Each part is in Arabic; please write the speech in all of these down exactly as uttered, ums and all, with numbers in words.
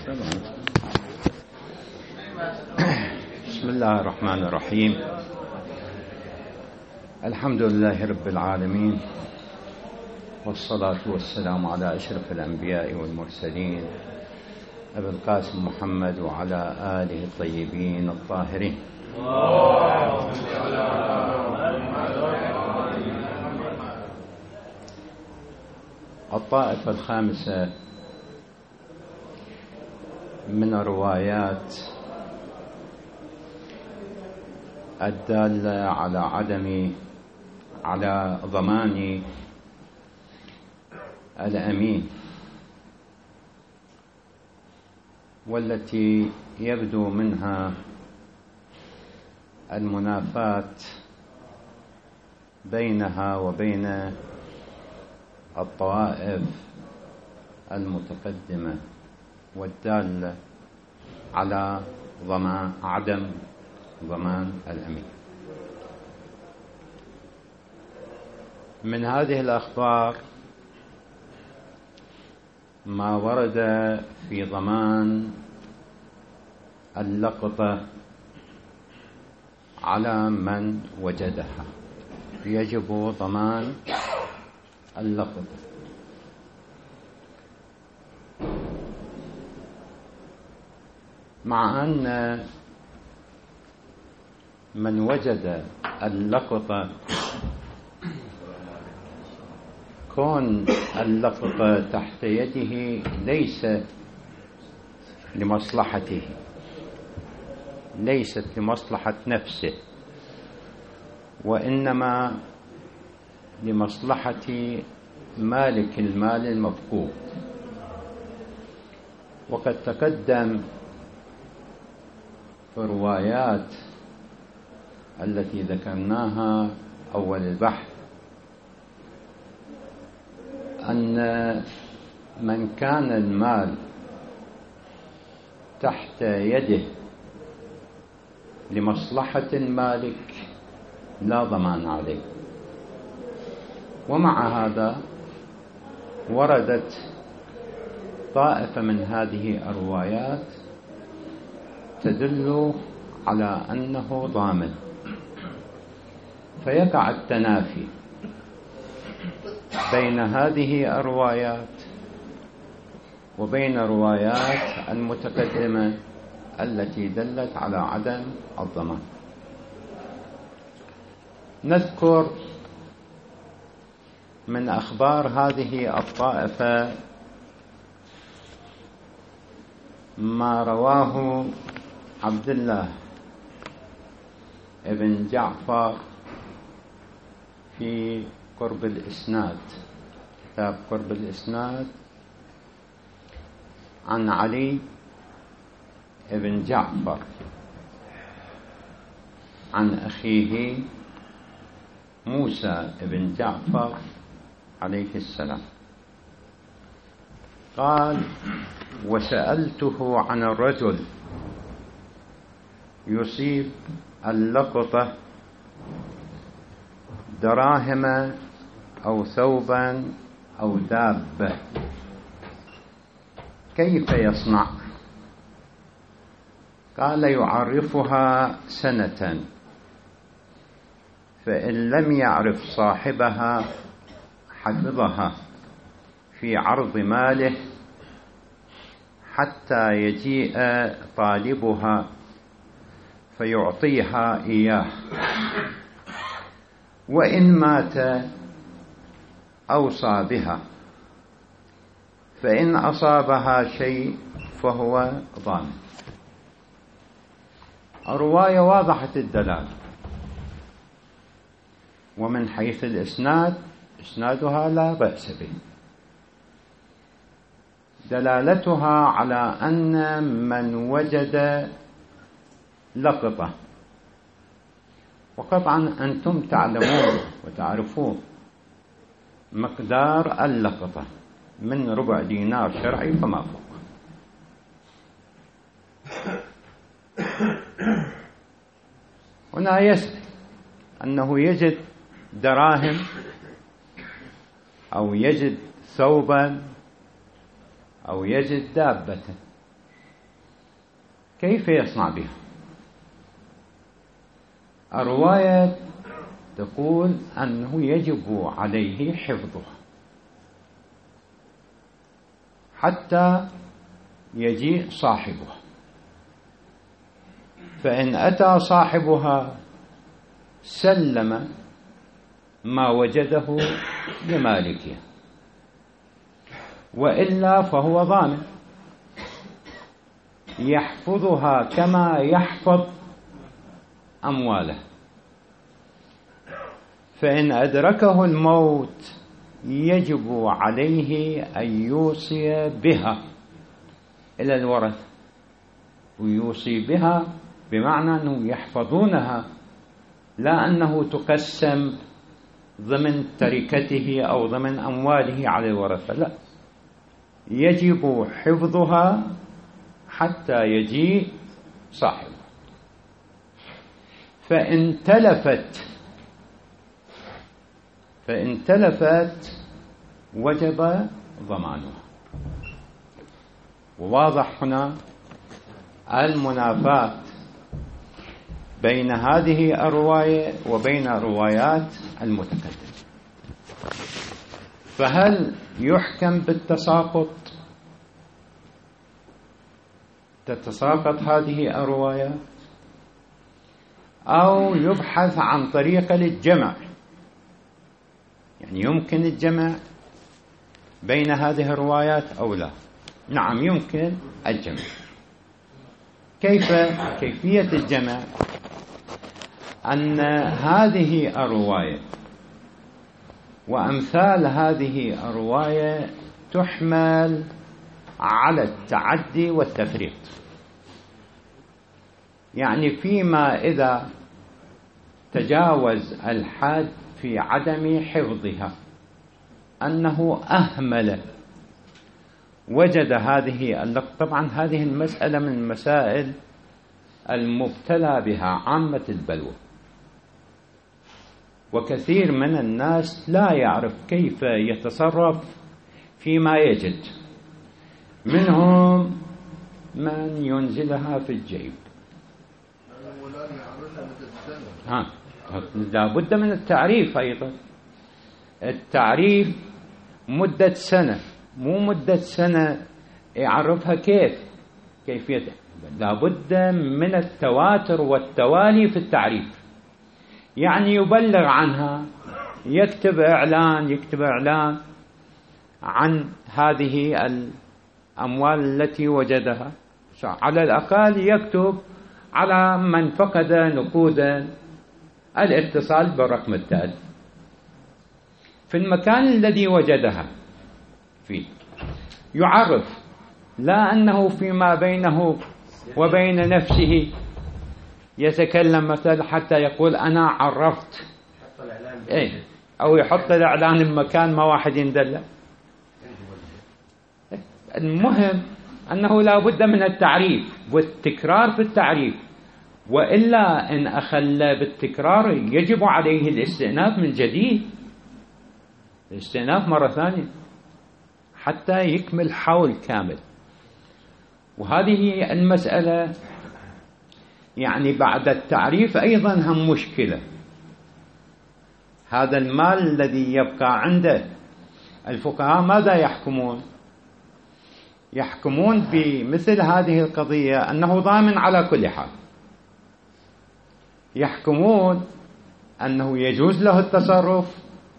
بسم الله الرحمن الرحيم. الحمد لله رب العالمين، والصلاة والسلام على أشرف الأنبياء والمرسلين أبي القاسم محمد وعلى آله الطيبين الطاهرين. الطائفة الخامسة من الروايات الدالة على عدم على ضمان الأمين، والتي يبدو منها المنافاة بينها وبين الطوائف المتقدمة، والدالة على ضمان عدم ضمان الأمين. من هذه الأخبار ما ورد في ضمان اللقطة على من وجدها، يجب ضمان اللقطة. مع أن من وجد اللقطة كون اللقطة تحت يده ليس لمصلحته، ليست لمصلحة نفسه، وإنما لمصلحة مالك المال المفقود. وقد تقدم في الروايات التي ذكرناها أول البحث أن من كان المال تحت يده لمصلحة المالك لا ضمان عليه. ومع هذا وردت طائفة من هذه الروايات تدل على أنه ضامن، فيقع التنافي بين هذه الروايات وبين الروايات المتقدمة التي دلت على عدم الضمان. نذكر من أخبار هذه الطائفة ما رواه عبد الله ابن جعفر في قرب الإسناد، كتاب قرب الإسناد، عن علي ابن جعفر عن أخيه موسى ابن جعفر عليه السلام قال: وسألته عن الرجل يصيب اللقطة دراهم أو ثوبا أو دابة، كيف يصنع؟ قال: يعرفها سنة، فإن لم يعرف صاحبها حفظها في عرض ماله حتى يجيء طالبها فيعطيها إياه، وإن مات أوصى بها، فإن أصابها شيء فهو ضامن. الرواية واضحة الدلالة، ومن حيث الإسناد إسنادها لا بأس به، دلالتها على أن من وجد لقطة، وقطعا أنتم تعلمون وتعرفون مقدار اللقطة من ربع دينار شرعي فما فوق. هنا يسأل أنه يجد دراهم أو يجد ثوبا أو يجد دابة، كيف يصنع بها؟ الرواية تقول أنه يجب عليه حفظها حتى يجيء صاحبها، فإن أتى صاحبها سلم ما وجده لمالكه، وإلا فهو ضامن يحفظها كما يحفظ أمواله. فإن أدركه الموت يجب عليه أن يوصي بها إلى الورثة، ويوصي بها بمعنى أنه يحفظونها، لا أنه تقسم ضمن تركته أو ضمن أمواله على الورثة، لا، يجب حفظها حتى يجيء صاحبه. فإن تلفت فإن تلفت وجب ضمانها. وواضح هنا المنافاة بين هذه الرواية وبين روايات المتقدمة. فهل يحكم بالتساقط؟ تتساقط هذه الروايات، أو يبحث عن طريقة للجمع؟ يعني يمكن الجمع بين هذه الروايات أو لا؟ نعم، يمكن الجمع. كيف؟ كيفية الجمع أن هذه الرواية وأمثال هذه الرواية تحمل على التعدي والتفريط. يعني فيما إذا تجاوز الحد في عدم حفظها، أنه أهمل، وجد هذه اللقطة. طبعا هذه المسألة من المسائل المبتلى بها عامة البلوى، وكثير من الناس لا يعرف كيف يتصرف فيما يجد، منهم من ينزلها في الجيب. ها، لا بد من التعريف أيضا. التعريف مدة سنة، مو مدة سنة يعرفها كيف كيفية. لا بد من التواتر والتوالي في التعريف. يعني يبلغ عنها، يكتب إعلان يكتب إعلان عن هذه الأموال التي وجدها، على الأقل يكتب على من فقد نقودا الاتصال بالرقم التالي في المكان الذي وجدها فيه. يعرف، لا أنه فيما بينه وبين نفسه يتكلم مثلا حتى يقول أنا عرفت، إيه، أو يحط الإعلان بمكان ما واحد يندل. المهم أنه لا بد من التعريف والتكرار في التعريف، وإلا إن أخل بالتكرار يجب عليه الاستئناف من جديد، الاستئناف مرة ثانية حتى يكمل حول كامل. وهذه المسألة يعني بعد التعريف أيضا هم مشكلة. هذا المال الذي يبقى عنده، الفقهاء ماذا يحكمون؟ يحكمون بمثل هذه القضية أنه ضامن على كل حال. يحكمون أنه يجوز له التصرف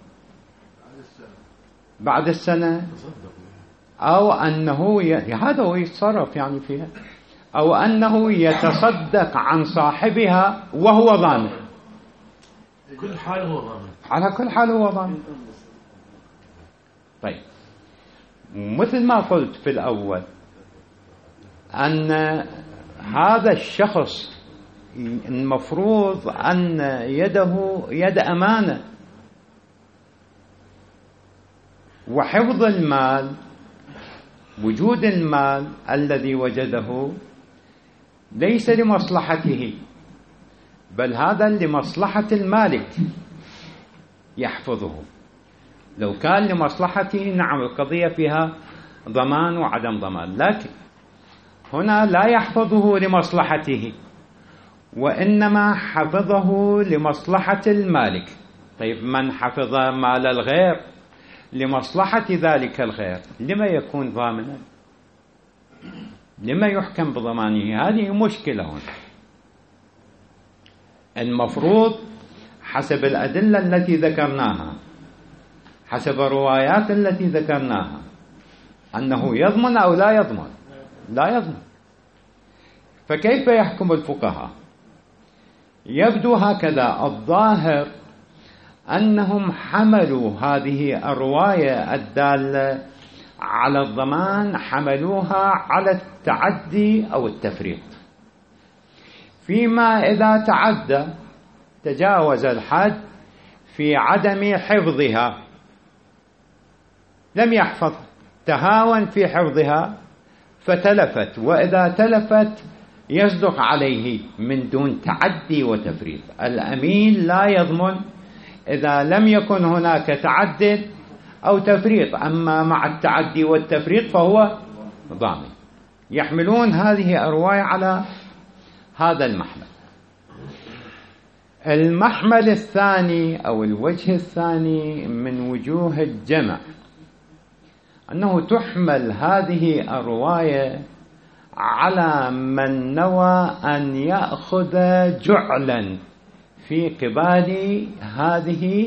بعد السنة، أو أنه ي... هذا هو يتصرف يعني فيها، أو أنه يتصدق عن صاحبها وهو ضامن. كل حال هو ضامن، على كل حال هو ضامن. طيب، مثل ما قلت في الأول أن هذا الشخص المفروض أن يده يد أمانة، وحفظ المال، وجود المال الذي وجده ليس لمصلحته، بل هذا لمصلحة المالك يحفظه. لو كان لمصلحته نعم القضية فيها ضمان وعدم ضمان، لكن هنا لا يحفظه لمصلحته، وإنما حفظه لمصلحة المالك. طيب من حفظ مال الغير لمصلحة ذلك الغير لما يكون ضامنا؟ لما يحكم بضمانه؟ هذه مشكلة هنا. المفروض حسب الأدلة التي ذكرناها، حسب الروايات التي ذكرناها، أنه يضمن أو لا يضمن؟ لا يضمن. فكيف يحكم الفقهاء؟ يبدو هكذا، الظاهر أنهم حملوا هذه الرواية الدالة على الضمان، حملوها على التعدي أو التفريط، فيما إذا تعدى تجاوز الحد في عدم حفظها، لم يحفظ، تهاون في حفظها فتلفت، وإذا تلفت يصدق عليه من دون تعدي وتفريط. الأمين لا يضمن إذا لم يكن هناك تعد أو تفريط، أما مع التعدي والتفريط فهو ضامن. يحملون هذه الرواية على هذا المحمل. المحمل الثاني أو الوجه الثاني من وجوه الجمع أنه تحمل هذه الرواية على من نوى أن يأخذ جعلا في قبال هذه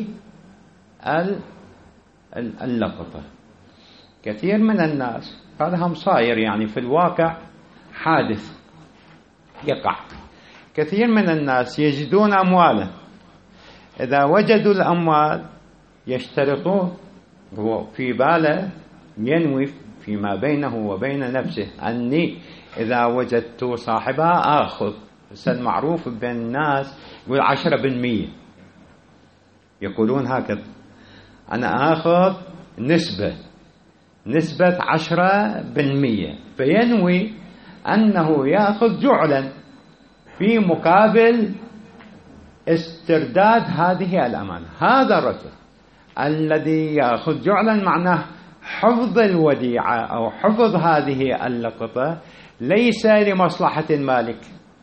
اللقطة. كثير من الناس، هذا هم صاير يعني في الواقع حادث يقع، كثير من الناس يجدون أموالا، إذا وجدوا الأموال يشترطون، هو في باله ينوي فيما بينه وبين نفسه أني إذا وجدت صاحبها آخذ. بس المعروف بين الناس يقول عشرة بالمية، يقولون هكذا، أنا آخذ نسبة نسبة عشرة بالمية، فينوي أنه يأخذ جعلا في مقابل استرداد هذه الأمانة. هذا الرجل الذي يأخذ جعلا معناه حفظ الوديعة أو حفظ هذه اللقطة ليس لمصلحة المالك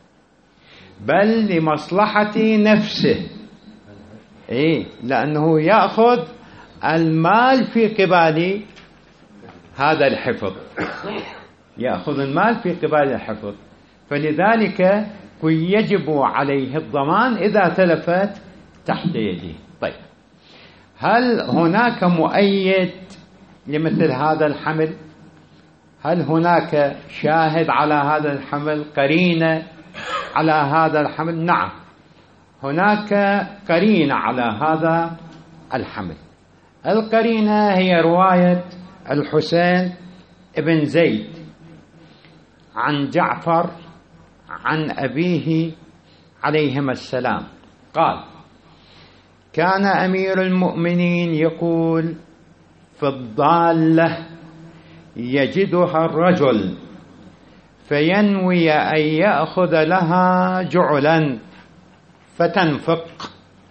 بل لمصلحة نفسه. إيه؟ لأنه يأخذ المال في قبال هذا الحفظ، يأخذ المال في قبال الحفظ، فلذلك يجب عليه الضمان إذا تلفت تحت يده. طيب، هل هناك مؤيد لمثل هذا الحمل؟ هل هناك شاهد على هذا الحمل، قرينة على هذا الحمل؟ نعم، هناك قرينة على هذا الحمل. القرينة هي رواية الحسين ابن زيد عن جعفر عن أبيه عليهما السلام قال: كان أمير المؤمنين يقول في الضالة يجدها الرجل فينوي أن يأخذ لها جعلا فتنفق،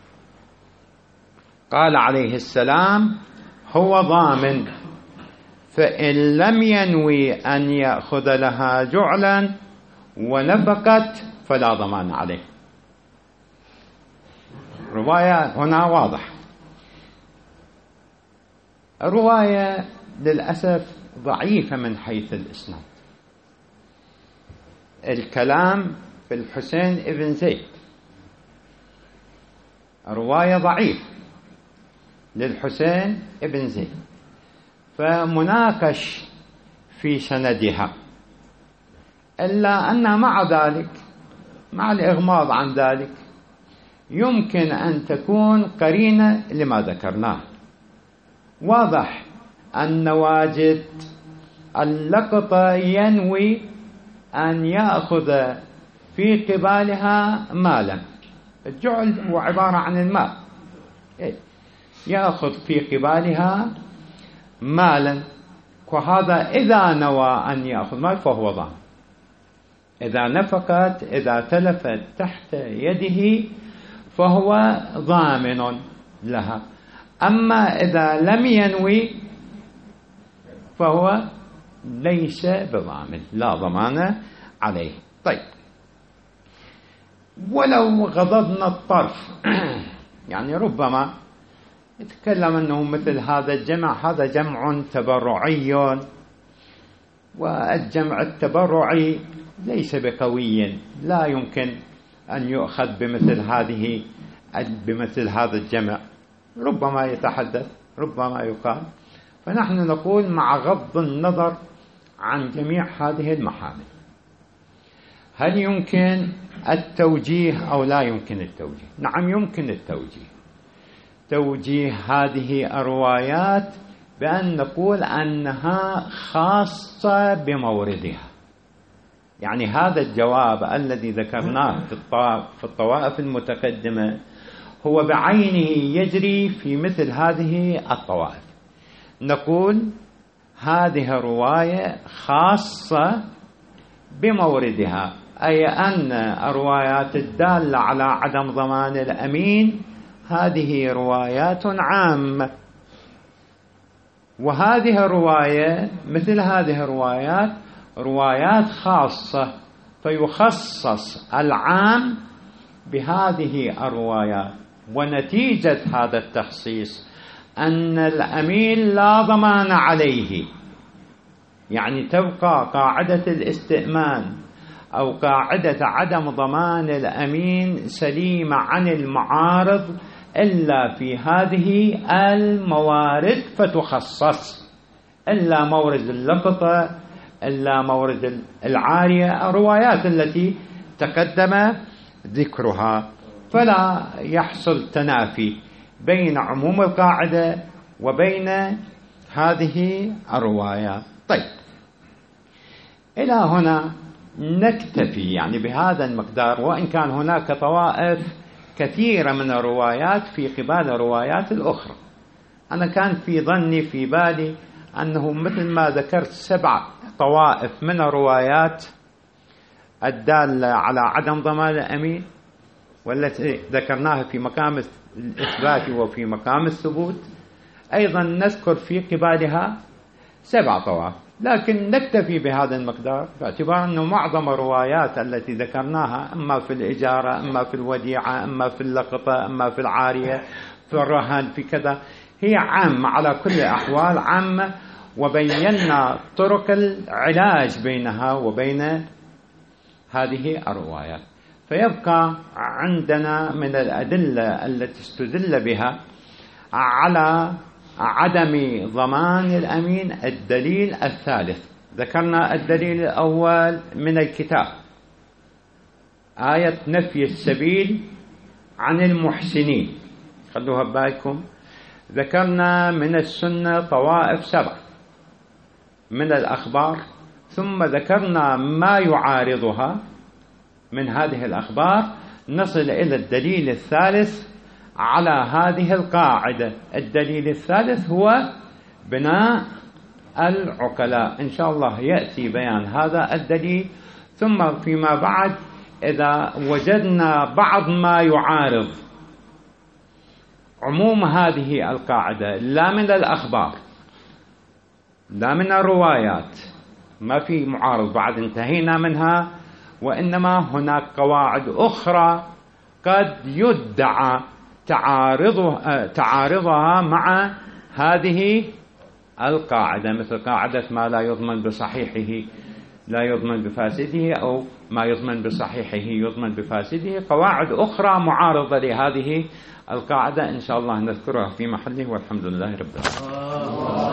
قال عليه السلام: هو ضامن، فإن لم ينوي أن يأخذ لها جعلا ونفقت فلا ضمان عليه. رواية هنا واضح. الرواية للأسف ضعيفة من حيث الإسناد. الكلام في الحسين ابن زيد، الرواية ضعيف للحسين ابن زيد، فمناقش في سندها، إلا أن مع ذلك، مع الإغماض عن ذلك، يمكن أن تكون قرينة لما ذكرناه. واضح أن واجد اللقطة ينوي أن يأخذ في قبالها مالا. الجعل هو عبارة عن المال، يأخذ في قبالها مالا، وهذا إذا نوى أن يأخذ مال فهو ضامن. إذا نفقت، إذا تلفت تحت يده فهو ضامن لها. أما إذا لم ينوي فهو ليس بضامن، لا ضمان عليه. طيب، ولو غضضنا الطرف يعني ربما يتكلم أنه مثل هذا الجمع هذا جمع تبرعي، والجمع التبرعي ليس بقوي، لا يمكن أن يؤخذ بمثل هذه بمثل هذا الجمع، ربما يتحدث ربما يقال. فنحن نقول مع غض النظر عن جميع هذه المحامل، هل يمكن التوجيه أو لا يمكن التوجيه؟ نعم يمكن التوجيه، توجيه هذه الروايات بأن نقول أنها خاصة بموردها. يعني هذا الجواب الذي ذكرناه في الطوائف المتقدمة هو بعينه يجري في مثل هذه الطوائف. نقول هذه الرواية خاصة بموردها، أي أن الروايات الدالة على عدم ضمان الأمين هذه روايات عامة، وهذه الرواية مثل هذه الروايات روايات خاصة، فيخصص العام بهذه الروايات. ونتيجة هذا التخصيص أن الأمين لا ضمان عليه، يعني تبقى قاعدة الاستئمان أو قاعدة عدم ضمان الأمين سليمة عن المعارض إلا في هذه الموارد، فتخصص إلا مورد اللقطة إلا مورد العارية، الروايات التي تقدم ذكرها، فلا يحصل تنافي بين عموم القاعدة وبين هذه الروايات. طيب، إلى هنا نكتفي يعني بهذا المقدار، وإن كان هناك طوائف كثيرة من الروايات في قبال الروايات الأخرى. أنا كان في ظني في بالي أنه مثل ما ذكرت سبع طوائف من الروايات الدالة على عدم ضمان الأمين والتي ذكرناها في مقام الإثبات وفي مقام الثبوت، أيضا نذكر في قبالها سبع طوائف، لكن نكتفي بهذا المقدار باعتبار أنه معظم الروايات التي ذكرناها إما في الإجارة إما في الوديعة إما في اللقطة إما في العارية في الرهن في كذا هي عامة، على كل الأحوال عامة، وبينا طرق العلاج بينها وبين هذه الروايات. فيبقى عندنا من الأدلة التي استدل بها على عدم ضمان الأمين الدليل الثالث. ذكرنا الدليل الأول من الكتاب، آية نفي السبيل عن المحسنين، خلوها ببالكم. ذكرنا من السنة طوائف سبع من الأخبار، ثم ذكرنا ما يعارضها من هذه الأخبار، نصل إلى الدليل الثالث على هذه القاعدة. الدليل الثالث هو بناء العقلاء، إن شاء الله يأتي بيان هذا الدليل. ثم فيما بعد إذا وجدنا بعض ما يعارض عموم هذه القاعدة، لا من الأخبار لا من الروايات، ما في معارض بعد انتهينا منها، وإنما هناك قواعد أخرى قد يدعى تعارضها, تعارضها مع هذه القاعدة، مثل قاعدة ما لا يضمن بصحيحه لا يضمن بفاسده، أو ما يضمن بصحيحه يضمن بفاسده. قواعد أخرى معارضة لهذه القاعدة إن شاء الله نذكرها في محله، والحمد لله رب العالمين.